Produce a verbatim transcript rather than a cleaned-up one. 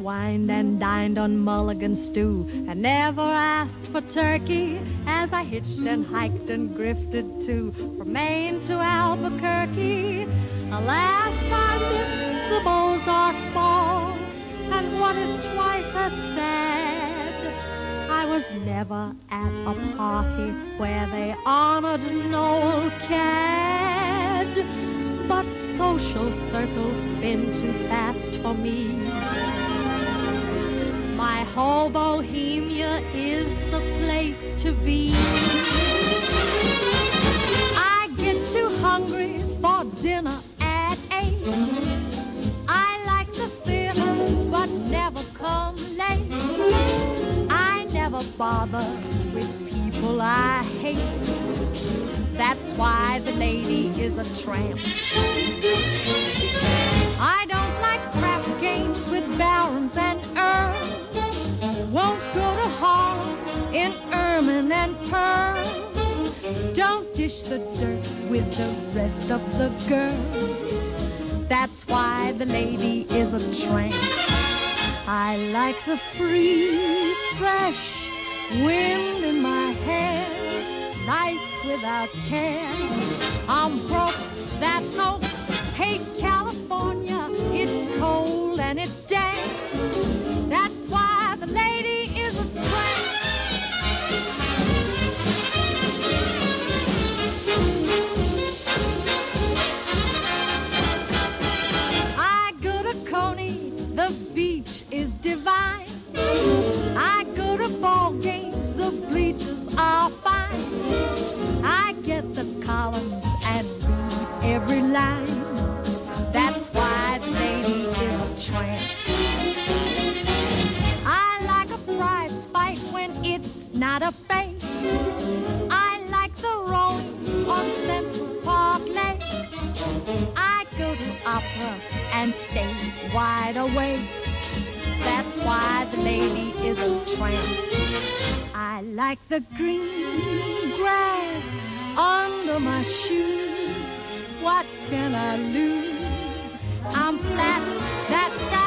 wined and dined on mulligan stew, and never asked for turkey as I hitched and hiked and grifted too, from Maine to Albuquerque. Alas, I missed the Beaux-Arts ball, and what is twice as sad, I was never at a party where they honored Noel Cad. But social circles spin too fast for me. My whole Bohemia is the place to be. I get too hungry for dinner at eight. I like the theater but never come late. I never bother with people I hate. That's why the lady is a tramp. I don't like crap games with barons and earls. Won't go to Harlem in ermine and pearls. Don't dish the dirt with the rest of the girls. That's why the lady is a tramp. I like the free, fresh wind in my hair, life without care. I'm broke, that note. Hate California, it's cold and it's damp. That's why the lady is a tramp. I go to Coney, the beach is divine. I go to ball games, the bleachers are fine. I get the columns and read every line. That's why the lady is a tramp. I like a prize fight when it's not a fake. I like the rowing on Central Park Lake. I go to opera and stay wide awake. That's why the lady is a tramp. I like the green grass under my shoes. What can I lose? I'm flat, that's